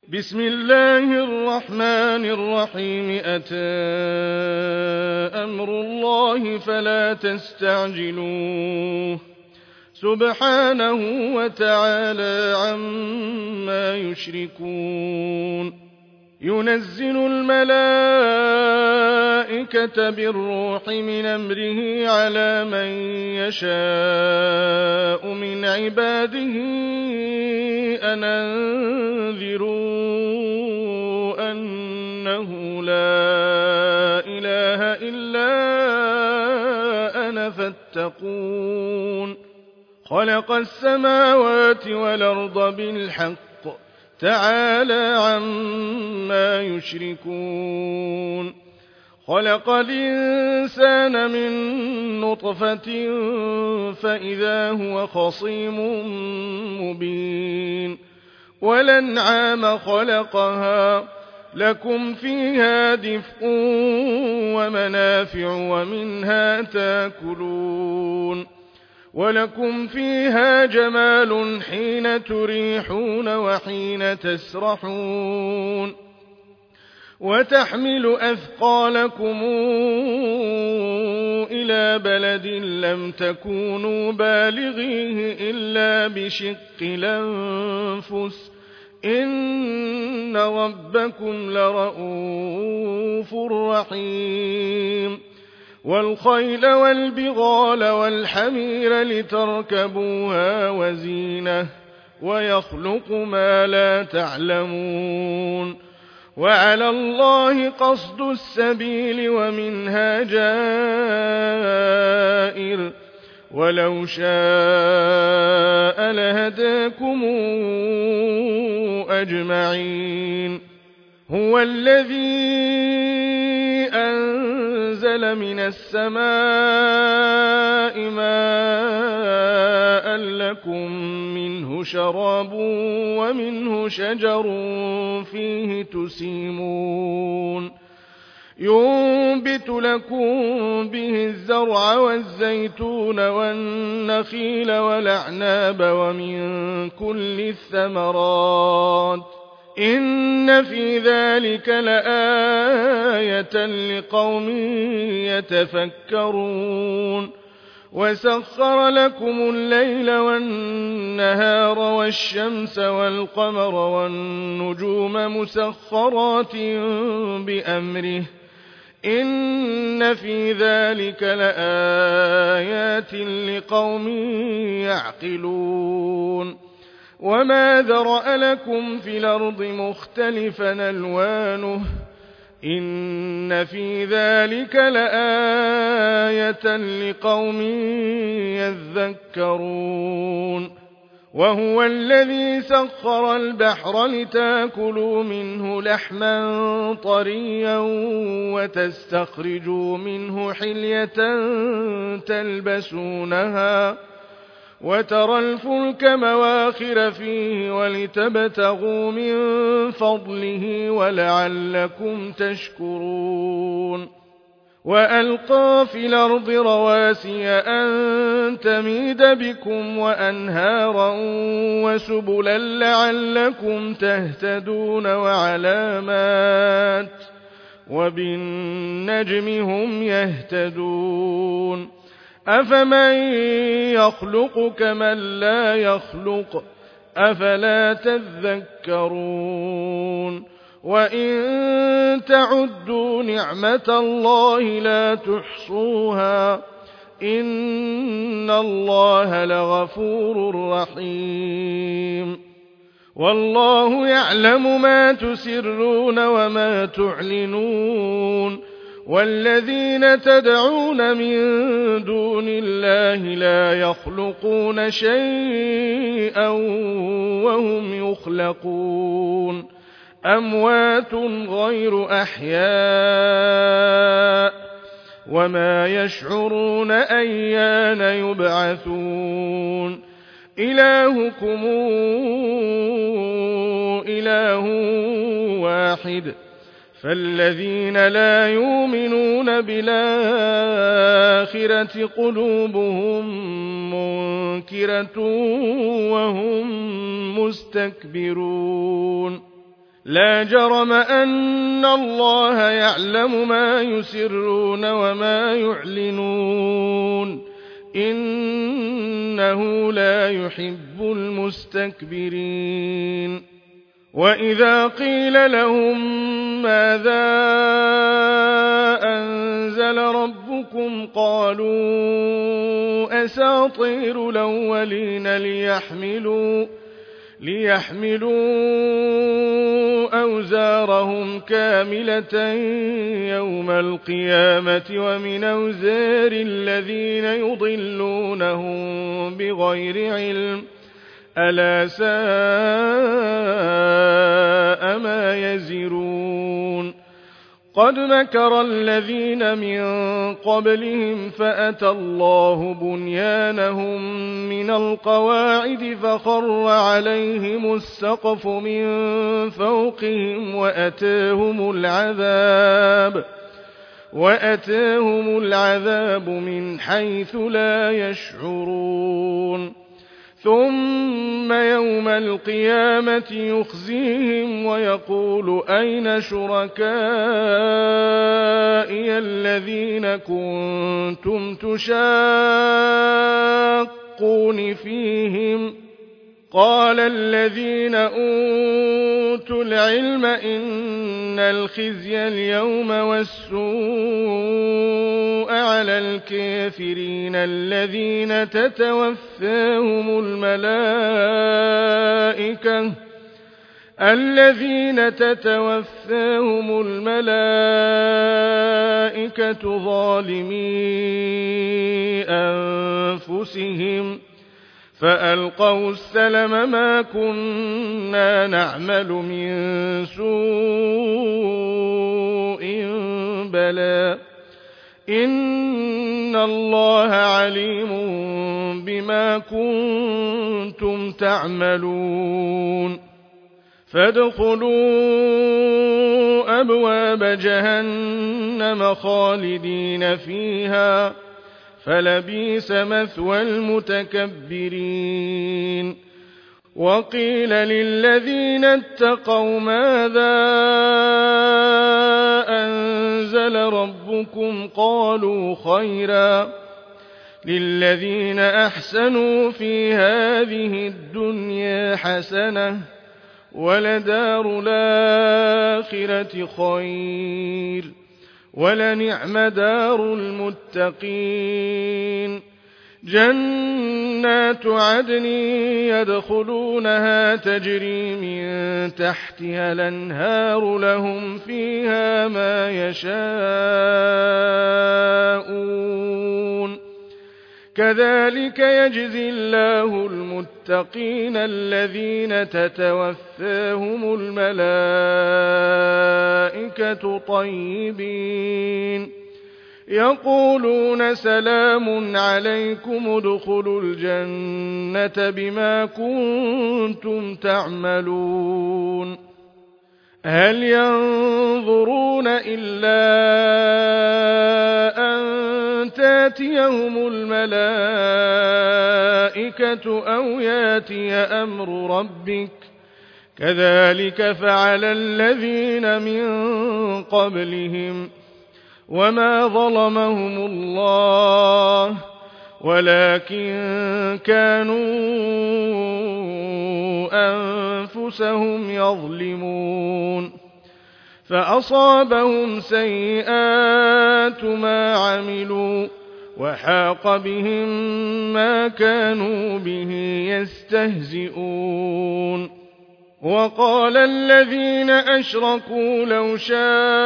بسم الله الرحمن الرحيم أتى أمر الله فلا تستعجلوه سبحانه وتعالى عما يشركون ينزل الملائكة بالروح من أمره على من يشاء من عباده أن أنذروا أنه لا إله إلا أنا فاتقون خلق السماوات والأرض بالحق تعالى عما يشركون خلق الإنسان من نطفة فإذا هو خصيم مبين والأنعام خلقها لكم فيها دفء ومنافع ومنها تاكلون ولكم فيها جمال حين تريحون وحين تسرحون وتحمل أثقالكم إلى بلد لم تكونوا بالغيه إلا بشق الأنفس إن ربكم لرءوف رحيم والخيل والبغال والحمير لتركبوها وزينة ويخلق ما لا تعلمون وعلى الله قصد السبيل ومنها جائر ولو شاء لهداكم أجمعين هو الذي أنزل من السماء ماء لكم منه شراب ومنه شجر فيه تسيمون ينبت لكم به الزرع والزيتون والنخيل والأعناب ومن كل الثمرات إن في ذلك لآية لقوم يتفكرون وسخر لكم الليل والنهار والشمس والقمر والنجوم مسخرات بأمره إن في ذلك لآيات لقوم يعقلون وما ذرأ لكم في الأرض مختلفا ألوانه إن في ذلك لآية لقوم يذكرون وهو الذي سخر البحر لتاكلوا منه لحما طريا وتستخرجوا منه حلية تلبسونها وترى الفلك مواخر فيه ولتبتغوا من فضله ولعلكم تشكرون وألقى في الأرض رواسي أن تميد بكم وأنهارا وسبلا لعلكم تهتدون وعلامات وبالنجم هم يهتدون أفمن يخلق كمن لا يخلق أفلا تذكرون وإن تعدوا نعمة الله لا تحصوها إن الله لغفور رحيم والله يعلم ما تسرون وما تعلنون والذين تدعون من دون الله لا يخلقون شيئا وهم يخلقون أموات غير أحياء وما يشعرون أيان يبعثون إلهكم إله واحد فالذين لا يؤمنون بالآخرة قلوبهم منكرة وهم مستكبرون لا جرم أن الله يعلم ما يسرون وما يعلنون إنه لا يحب المستكبرين وإذا قيل لهم ماذا أنزل ربكم قالوا أساطير الأولين ليحملوا أوزارهم كاملة يوم القيامة ومن أوزار الذين يضلونهم بغير علم ألا ساء ما يزرون قد مكر الذين من قبلهم فأتى الله بنيانهم من القواعد فخر عليهم السقف من فوقهم وأتاهم العذاب من حيث لا يشعرون ثم يوم القيامة يخزيهم ويقول أين شركائي الذين كنتم تشاقون فيهم قال الذين أوتوا العلم إن الخزي اليوم والسوء على الكافرين الذين تتوفاهم الملائكة ظالمي أنفسهم فألقوا السلم ما كنا نعمل من سوء بلى إن الله عليم بما كنتم تعملون فادخلوا أبواب جهنم خالدين فيها فلبئس مثوى المتكبرين وقيل للذين اتقوا ماذا أنزل ربكم قالوا خيرا للذين أحسنوا في هذه الدنيا حسنة ولدار الآخرة خير ولنعم دار المتقين جنات عدن يدخلونها تجري من تحتها الأنهار لهم فيها ما يشاءون كذلك يجزي الله المتقين الذين تتوفاهم الملائكة طيبين يقولون سلام عليكم ادخلوا الجنة بما كنتم تعملون هل ينظرون إلا أن تاتيهم الملائكة أو ياتي أمر ربك كذلك فعل الذين من قبلهم وما ظلمهم الله ولكن كانوا أنفسهم يظلمون فأصابهم سيئات ما عملوا وحاق بهم ما كانوا به يستهزئون وقال الذين أشركوا لو شاء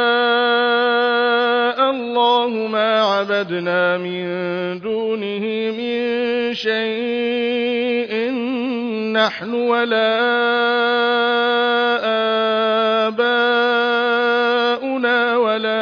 الله ما عبدنا من دونه من شيء نحن ولا آباؤنا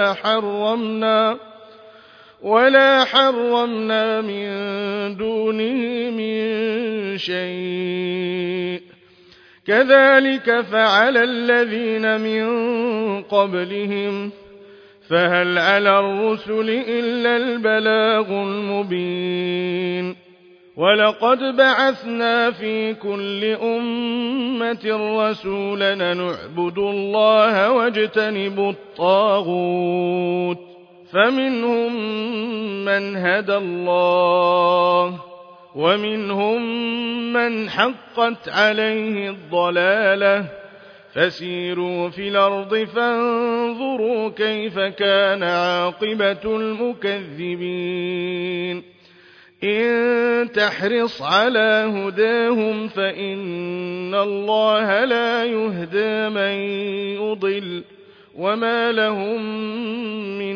ولا حرمنا من دونه من شيء كذلك فعل الذين من قبلهم فهل على الرسل إلا البلاغ المبين ولقد بعثنا في كل أمة رسولا أن اعبدوا الله واجتنبوا الطاغوت فمنهم من هدى الله ومنهم من حقت عليه الضلالة فسيروا في الأرض فانظروا كيف كان عاقبة المكذبين إن تحرص على هداهم فإن الله لا يهدى من يضل وما لهم من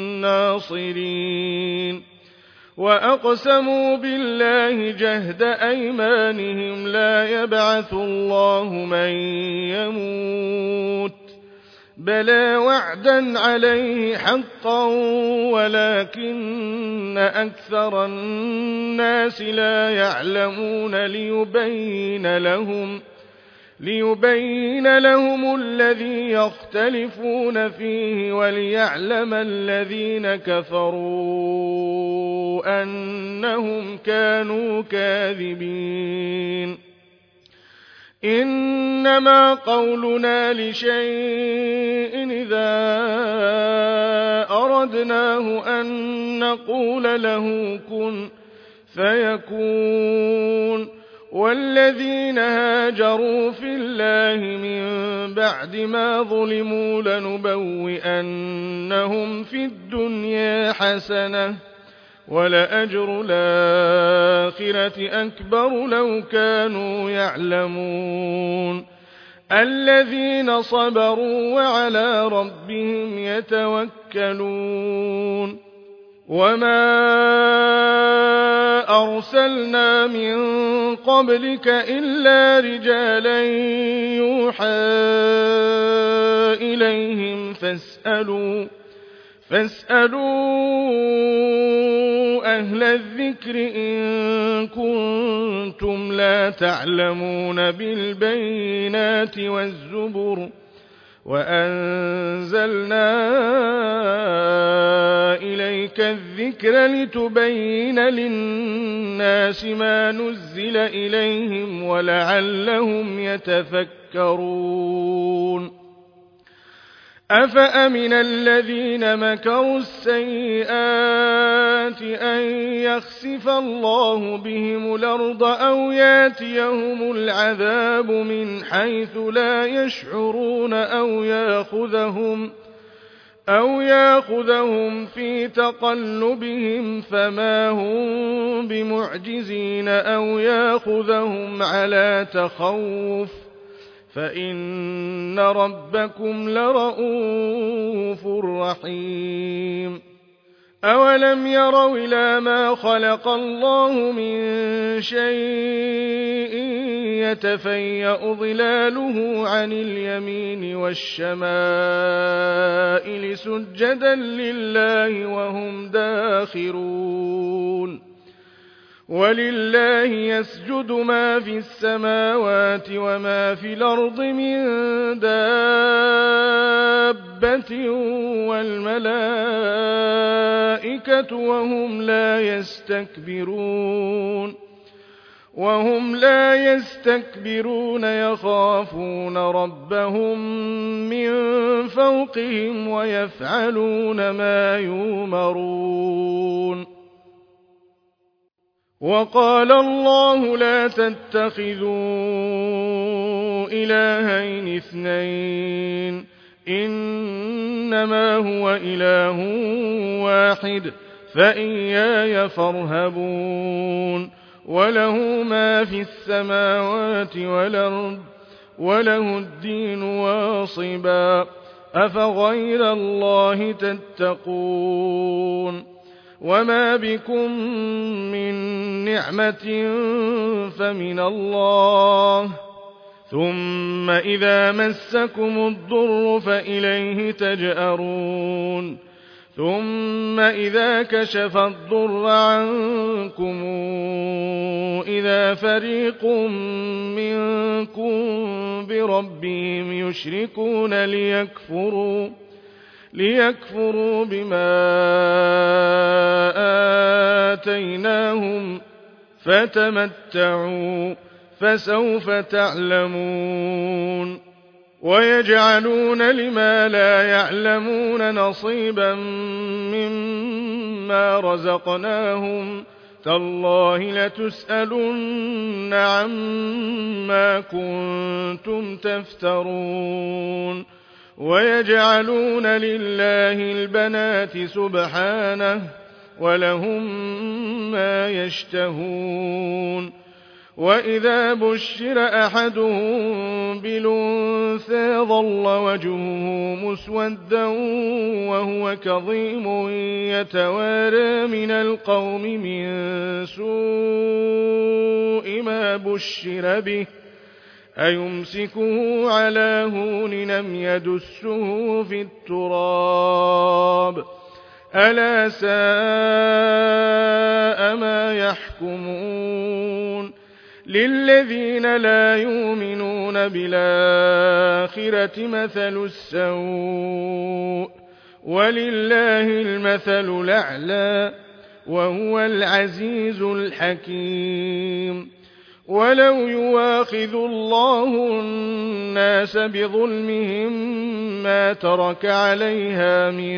ناصرين وأقسموا بالله جهد أيمانهم لا يبعث الله من يموت بلى وعدا عليه حقا ولكن أكثر الناس لا يعلمون ليبين لهم الذي يختلفون فيه وليعلم الذين كفروا أنهم كانوا كاذبين إنما قولنا لشيء إذا أردناه أن نقول له كن فيكون والذين هاجروا في الله من بعد ما ظلموا لنبوئنهم في الدنيا حسنة ولأجر الآخرة أكبر لو كانوا يعلمون الذين صبروا وعلى ربهم يتوكلون وما أرسلنا من قبلك إلا رجالا يوحى إليهم فاسألوا أهل الذكر إن كنتم لا تعلمون بالبينات والزبر وأنزلنا إليك الذكر لتبين للناس ما نزل إليهم ولعلهم يتفكرون أفأمن الذين مكروا السيئات أن يخسف الله بهم الأرض أو ياتيهم العذاب من حيث لا يشعرون أو ياخذهم في تقلبهم فما هم بمعجزين أو ياخذهم على تخوف فإن ربكم لرءوف رحيم أولم يروا إلى ما خلق الله من شيء يتفيأ ظلاله عن اليمين والشمائل سجدا لله وهم داخرون ولله يسجد ما في السماوات وما في الأرض من دابة والملائكة وهم لا يستكبرون يخافون ربهم من فوقهم ويفعلون ما يؤمرون وقال الله لا تتخذوا إلهين اثنين إنما هو إله واحد فإياي فارهبون وله ما في السماوات والأرض وله الدين واصبا أفغير الله تتقون وما بكم من نعمة فمن الله ثم إذا مسكم الضر فإليه تجأرون ثم إذا كشف الضر عنكم إذا فريق منكم بربهم يشركون ليكفروا بما آتيناهم فتمتعوا فسوف تعلمون ويجعلون لما لا يعلمون نصيبا مما رزقناهم تالله لتسألن عما كنتم تفترون ويجعلون لله البنات سبحانه ولهم ما يشتهون وإذا بشر أحدهم بالأنثى ظل وجهه مسودا وهو كظيم يتوارى من القوم من سوء ما بشر به أيمسكه على هون أم يدسه في التراب ألا ساء ما يحكمون للذين لا يؤمنون بالآخرة مثل السوء ولله المثل الأعلى وهو العزيز الحكيم ولو يواخذ الله الناس بظلمهم ما ترك عليها من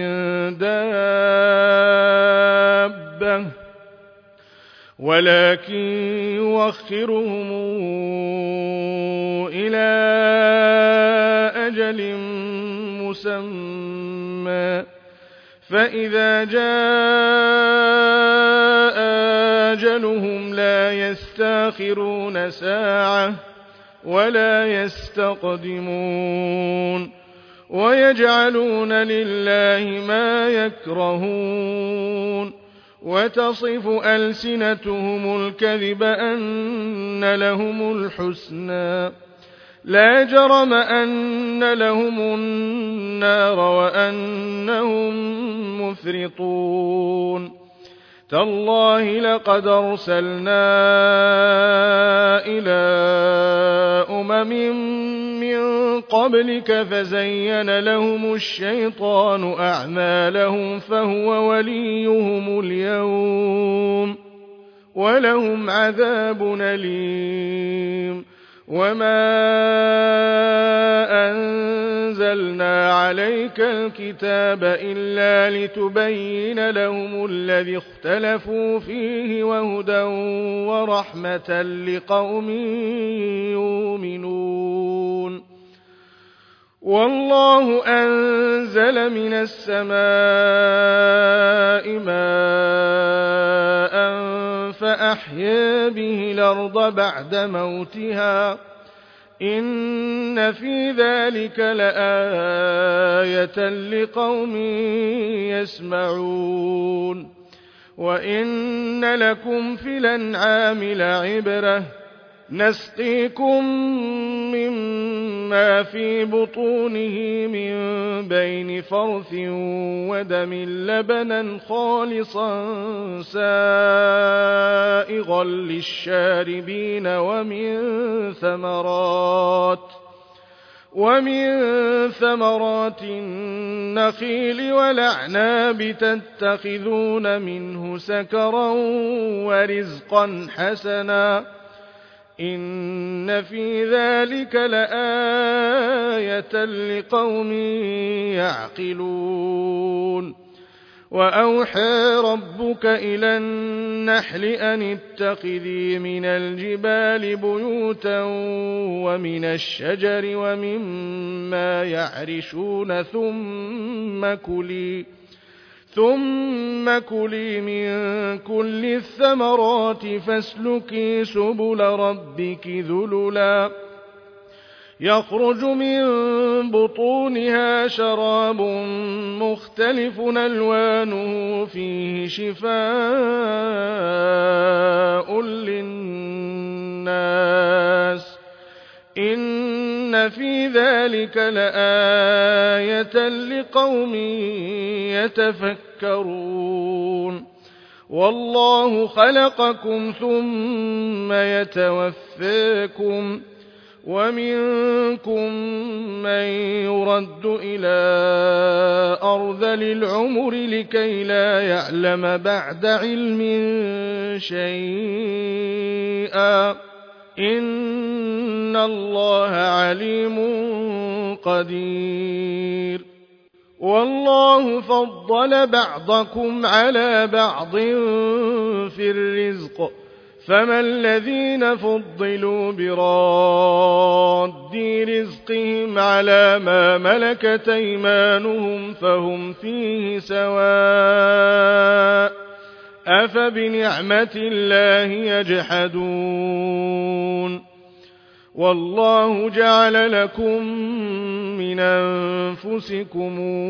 دابة ولكن يوخرهم إلى أجل مسمى فإذا جاء أجلهم لا يستأخرون ساعة ولا يستقدمون ويجعلون لله ما يكرهون وتصف ألسنتهم الكذب أن لهم الحسنى لا جرم أن لهم النار وأنهم مفرطون تالله لقد أرسلنا إلى من قبلك فزين لهم الشيطان أعمالهم فهو وليهم اليوم ولهم عذاب أليم وما أنزلنا عليك الكتاب إلا لتبين لهم الذي اختلفوا فيه وهدى ورحمة لقوم يؤمنون والله أنزل من السماء ماء فأحيا به الأرض بعد موتها إن في ذلك لآية لقوم يسمعون وإن لكم في الأنعام لعبرة نسقيكم مما في بطونه من بين فرث ودم لبنا خالصا سائغا للشاربين ومن ثمرات النخيل والأعناب تتخذون منه سكرا ورزقا حسنا إن في ذلك لآية لقوم يعقلون وأوحى ربك إلى النحل أن اتخذي من الجبال بيوتا ومن الشجر ومما يعرشون ثم كلي من كل الثمرات فاسلكي سبل ربك ذللا يخرج من بطونها شراب مختلف ألوانه فيه شفاء للناس إن في ذلك لآية لقوم يتفكرون والله خلقكم ثم يتوفاكم ومنكم من يرد إلى أرذل العمر لكي لا يعلم بعد علم شيئا إن الله عليم قدير والله فضل بعضكم على بعض في الرزق فما الذين فضلوا براد رزقهم على ما ملكت أيمانهم فهم فيه سواء أفبنعمة الله يجحدون والله جعل لكم من أنفسكم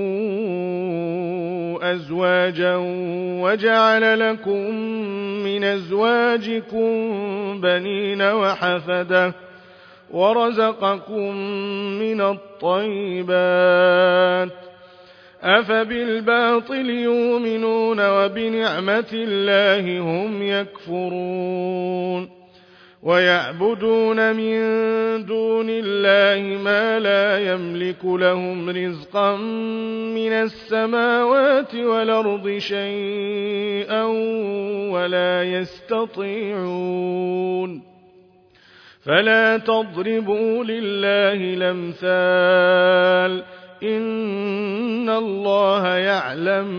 أزواجا وجعل لكم من أزواجكم بنين وحفدة ورزقكم من الطيبات أفبالباطل يؤمنون وبنعمة الله هم يكفرون ويعبدون من دون الله ما لا يملك لهم رزقا من السماوات والأرض شيئا ولا يستطيعون فلا تضربوا لله الأمثال إن الله يعلم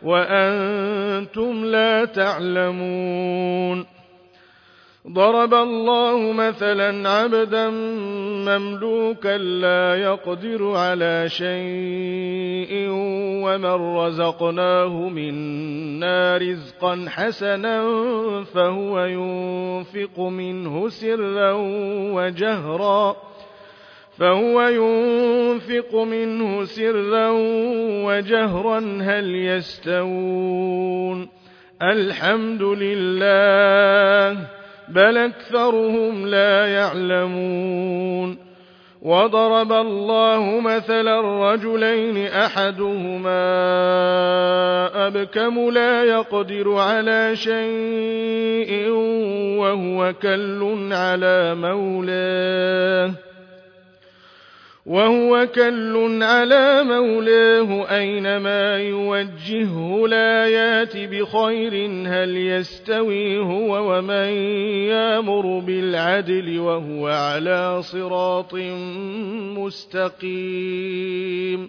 وأنتم لا تعلمون ضرب الله مثلا عبدا مملوكا لا يقدر على شيء ومن رزقناه منا رزقا حسنا فهو ينفق منه سرا وجهرا هل يستوون الحمد لله بل أكثرهم لا يعلمون وضرب الله مثلا رجلين أحدهما أبكم لا يقدر على شيء وهو كل على مولاه أينما يوجهه لا يات بخير هل يستوي هو ومن يأمر بالعدل وهو على صراط مستقيم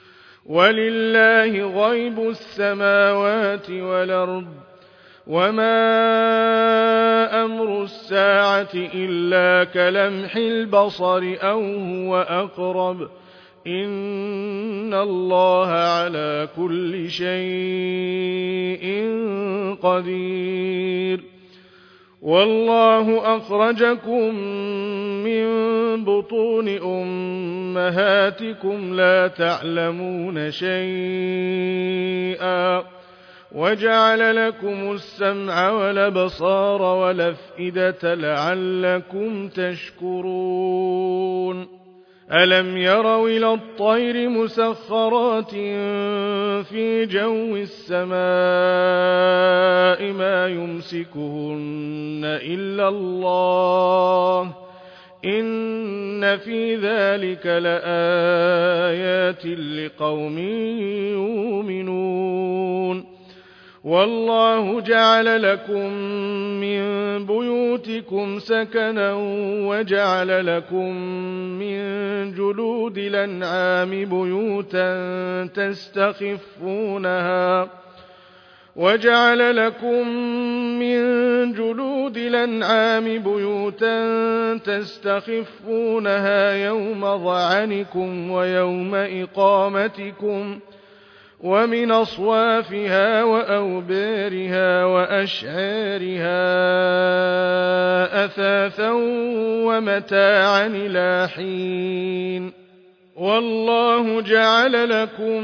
ولله غيب السماوات والأرض وما أمر الساعة إلا كلمح البصر أو هو أقرب إن الله على كل شيء قدير والله أخرجكم من بطون أمهاتكم لا تعلمون شيئا وجعل لكم السمع والأبصار والأفئدة لعلكم تشكرون ألم يروا إلى الطير مسخرات في جو السماء ما يمسكهن إلا الله إن في ذلك لآيات لقوم يؤمنون والله جعل لكم من بيوتكم سكنا وجعل لكم من جلود الأنعام بيوتا تستخفونها يوم ظعنكم ويوم إقامتكم ومن أصوافها وأوبارها وأشعارها أثاثا ومتاعا إلى حين والله جعل لكم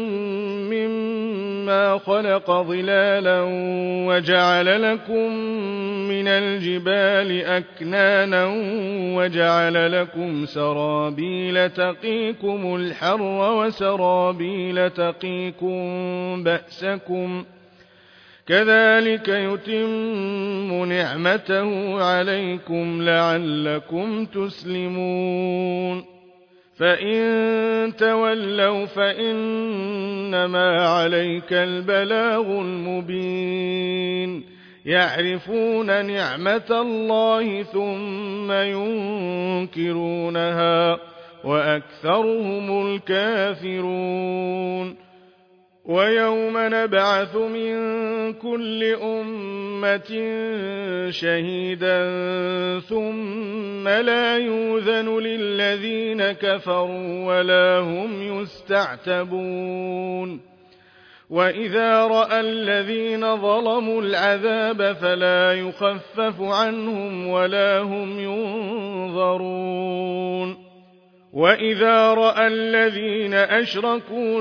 مما خلق ظلالا وجعل لكم من الجبال أكنانا وجعل لكم سرابيل تقيكم الحر وسرابيل تقيكم بأسكم كذلك يتم نعمته عليكم لعلكم تسلمون فإن تولوا فإنما عليك البلاغ المبين يعرفون نعمة الله ثم ينكرونها وأكثرهم الكافرون ويوم نبعث من كل أمة شهيدا ثم لا يؤذن للذين كفروا ولا هم يستعتبون وإذا رأى الذين ظلموا العذاب فلا يخفف عنهم ولا هم ينظرون وإذا رأى الذين أشركوا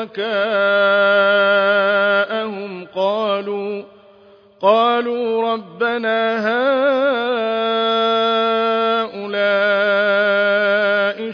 شركاءهم قالوا ربنا هؤلاء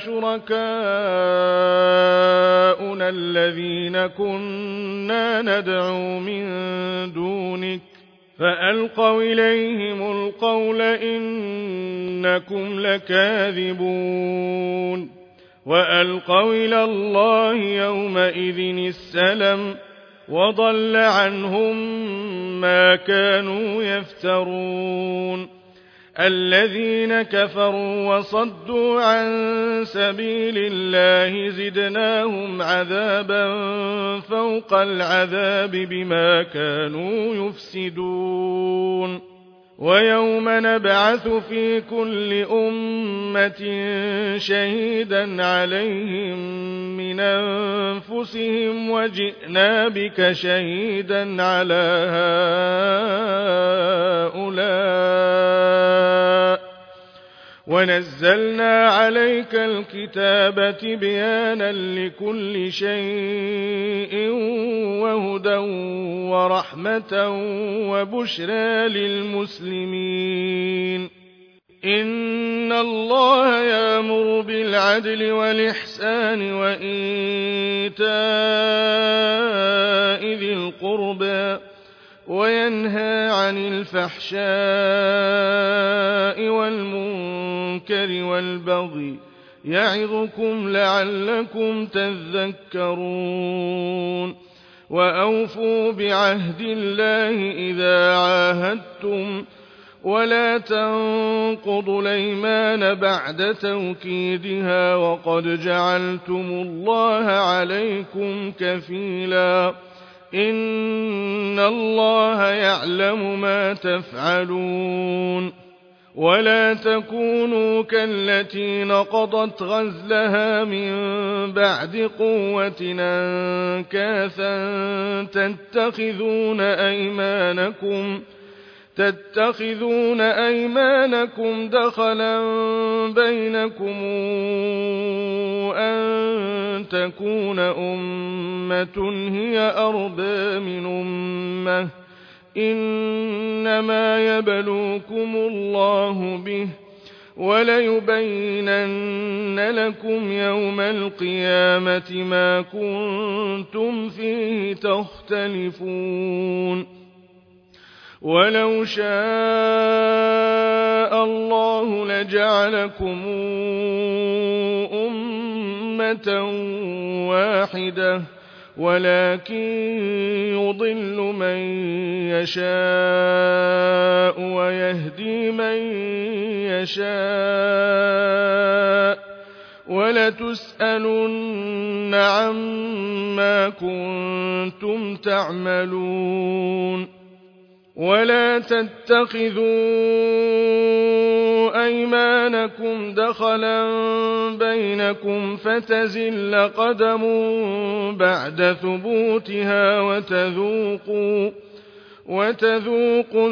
شركاؤنا الذين كنا ندعو من دونك فألقوا إليهم القول إنكم لكاذبون وألقوا إلى الله يومئذ السلم وضل عنهم ما كانوا يفترون الذين كفروا وصدوا عن سبيل الله زدناهم عذابا فوق العذاب بما كانوا يفسدون ويوم نبعث في كل أمة شهيدا عليهم من أنفسهم وجئنا بك شهيدا على هؤلاء ونزلنا عليك الكتاب تبيانا لكل شيء وهدى ورحمة وبشرى للمسلمين إن الله يأمر بالعدل والإحسان وإيتاء ذي القربى وينهى عن الفحشاء والمنكر والبغي يعظكم لعلكم تذكرون وأوفوا بعهد الله إذا عاهدتم ولا تنقضوا الأيمان بعد توكيدها وقد جعلتم الله عليكم كفيلا إن الله يعلم ما تفعلون ولا تكونوا كالتي نقضت غزلها من بعد قوة أنكاثا تتخذون أيمانكم دخلا بينكم أن تكون أمة هي أربى من أمة إنما يبلوكم الله به وليبينن لكم يوم القيامة ما كنتم فيه تختلفون ولو شاء الله لجعلكم أمة واحدة ولكن يضل من يشاء ويهدي من يشاء ولتسألن عما كنتم تعملون ولا تتخذوا أيمانكم دخلا بينكم فتزل قدم بعد ثبوتها وتذوقوا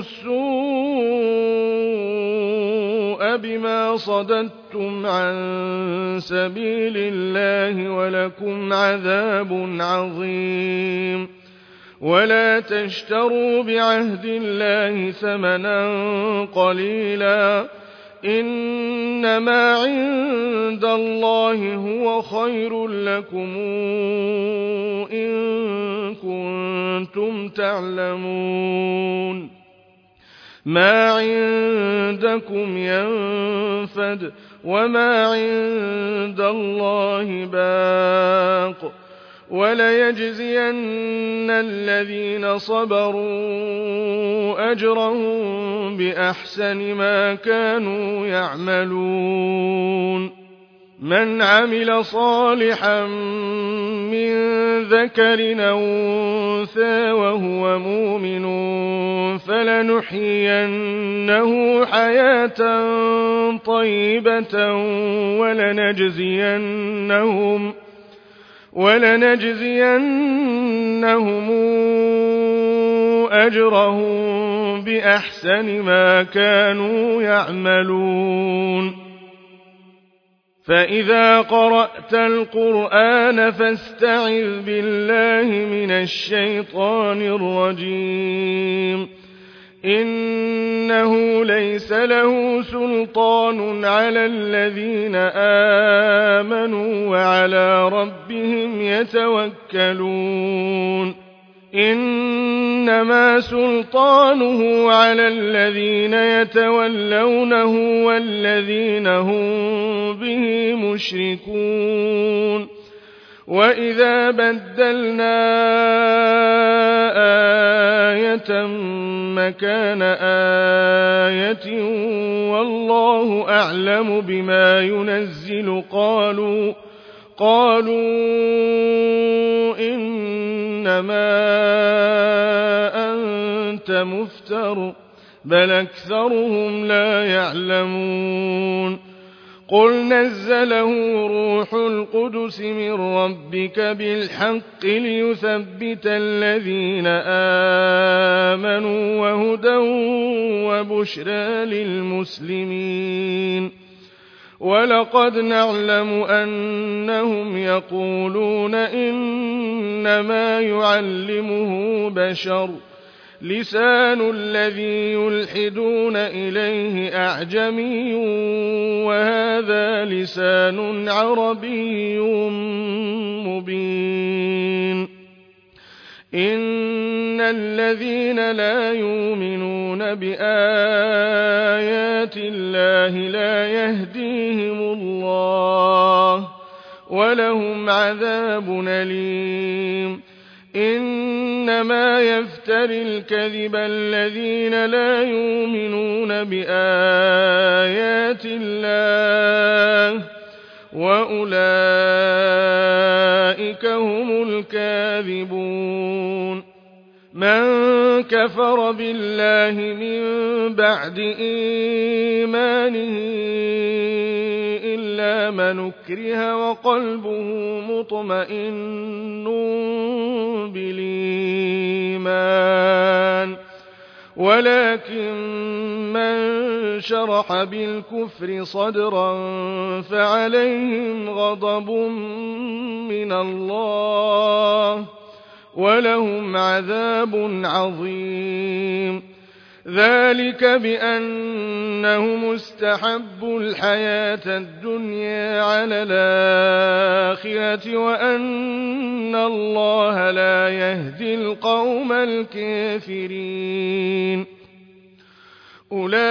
السوء بما صددتم عن سبيل الله ولكم عذاب عظيم ولا تشتروا بعهد الله ثمنا قليلا إنما عند الله هو خير لكم إن كنتم كنتم تعلمون ما عندكم ينفد وما عند الله باق وليجزين الذين صبروا أجرهم بأحسن ما كانوا يعملون من عمل صالحا من ذكر أو أنثى وهو مؤمن فلنحيينه حياة طيبة ولنجزينهم أجرهم بأحسن ما كانوا يعملون فإذا قرأت القرآن فاستعذ بالله من الشيطان الرجيم إنه ليس له سلطان على الذين آمنوا وعلى ربهم يتوكلون إنما سلطانه على الذين يتولونه والذين هم به مشركون وإذا بدلنا آية مكان آية والله أعلم بما ينزل قالوا إنما أنت مفتر بل أكثرهم لا يعلمون قل نزله روح القدس من ربك بالحق ليثبت الذين آمنوا وهدى وبشرى للمسلمين ولقد نعلم أنهم يقولون إنما يعلمه بشر لسان الذي يلحدون إليه أعجمي وهذا لسان عربي مبين إن الذين لا يؤمنون بآيات الله لا يهديهم الله ولهم عذاب أليم إنما يفتري الكذب الذين لا يؤمنون بآيات الله وأولئك هم الكاذبون من كفر بالله من بعد إيمانه إلا من أكره وقلبه مطمئن بالإيمان ولكن من شرح بالكفر صدرا فعليهم غضب من الله ولهم عذاب عظيم ذلك بأنهم استحبوا الحياة الدنيا على الآخرة وأن الله لا يهدي القوم الكافرين أولئك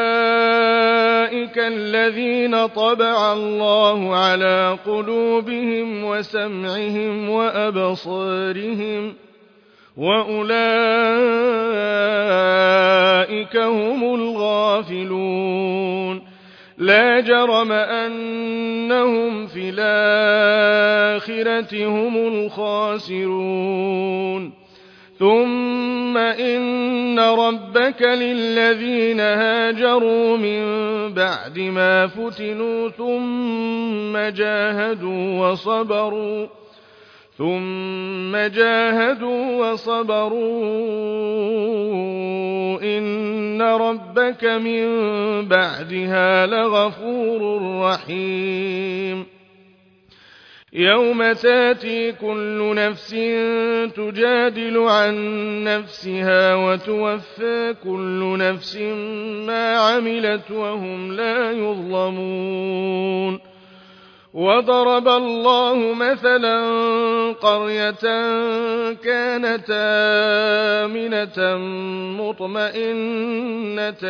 الذين طبع الله على قلوبهم وسمعهم وأبصارهم وأولئك هم الغافلون لا جرم أنهم في الآخرة هم الخاسرون ثم إن ربك للذين هاجروا من بعد ما فتنوا ثم جاهدوا وصبروا إن ربك من بعدها لغفور رحيم يوم تاتي كل نفس تجادل عن نفسها وتوفى كل نفس ما عملت وهم لا يظلمون وضرب الله مثلا قرية كانت آمنة مطمئنة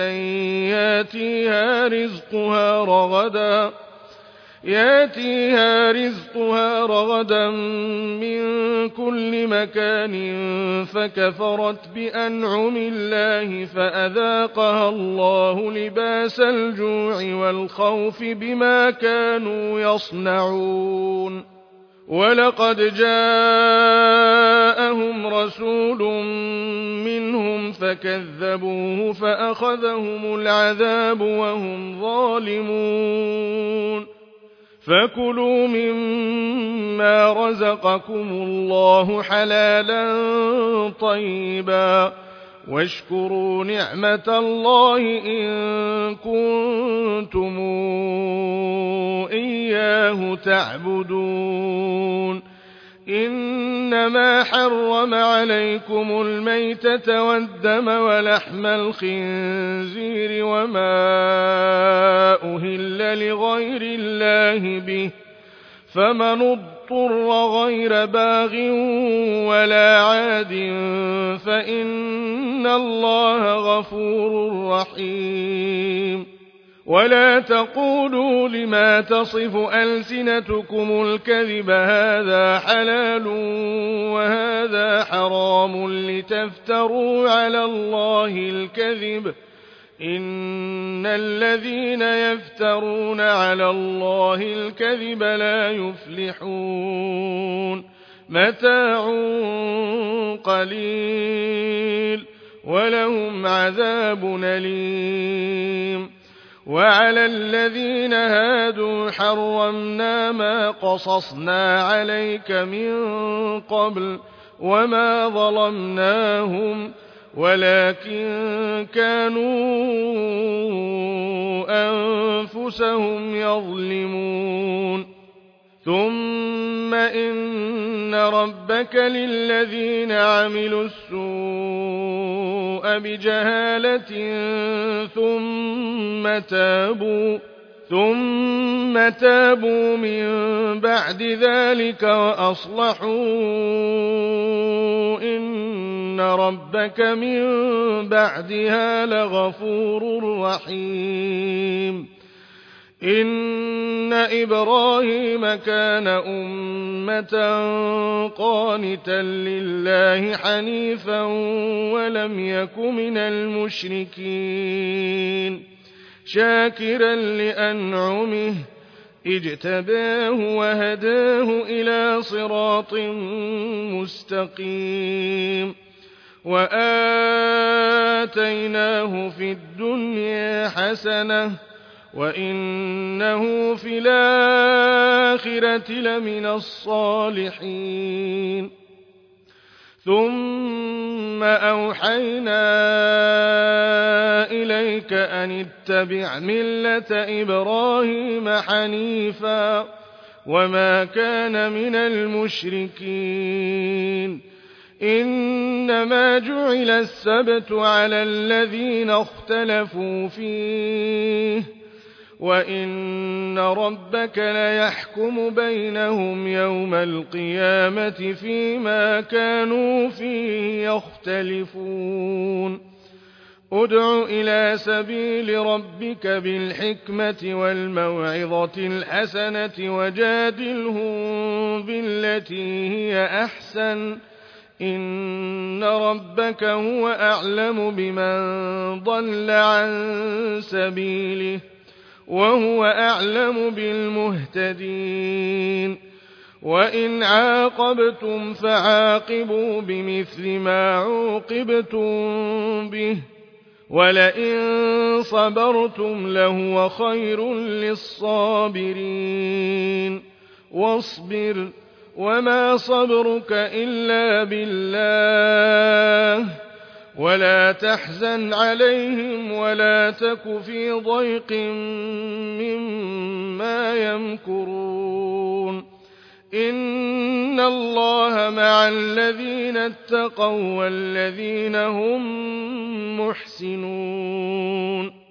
ياتيها رزقها رغدا من كل مكان فكفرت بأنعم الله فأذاقها الله لباس الجوع والخوف بما كانوا يصنعون ولقد جاءهم رسول منهم فكذبوه فأخذهم العذاب وهم ظالمون فكلوا مما رزقكم الله حلالا طيبا واشكروا نعمة الله إن كنتم إياه تعبدون إنما حرم عليكم الميتة والدم ولحم الخنزير وما أهل لغير الله به فمن اضطر غير باغ ولا عاد فإن الله غفور رحيم ولا تقولوا لما تصف ألسنتكم الكذب هذا حلال وهذا حرام لتفتروا على الله الكذب إن الذين يفترون على الله الكذب لا يفلحون متاع قليل ولهم عذاب أليم وعلى الذين هادوا حرمنا ما قصصنا عليك من قبل وما ظلمناهم ولكن كانوا أنفسهم يظلمون ثم إن ربك للذين عملوا السوء بجهالة ثم تابوا من بعد ذلك وأصلحوا إن ربك من بعدها لغفور رحيم إن إبراهيم كان أمة قانتا لله حنيفا ولم يك من المشركين شاكرا لأنعمه اجتباه وهداه إلى صراط مستقيم وآتيناه في الدنيا حسنة وإنه في الآخرة لمن الصالحين ثم أوحينا إليك أن اتبع ملة إبراهيم حنيفا وما كان من المشركين إنما جعل السبت على الذين اختلفوا فيه وإن ربك ليحكم بينهم يوم القيامة فيما كانوا فيه يختلفون ادع إلى سبيل ربك بالحكمة والموعظة الحسنة وجادلهم بالتي هي أحسن إن ربك هو أعلم بمن ضل عن سبيله وهو أعلم بالمهتدين وإن عاقبتم فعاقبوا بمثل ما عوقبتم به ولئن صبرتم لهو خير للصابرين واصبر وما صبرك إلا بالله ولا تحزن عليهم ولا تك في ضيق مما يمكرون إن الله مع الذين اتقوا والذين هم محسنون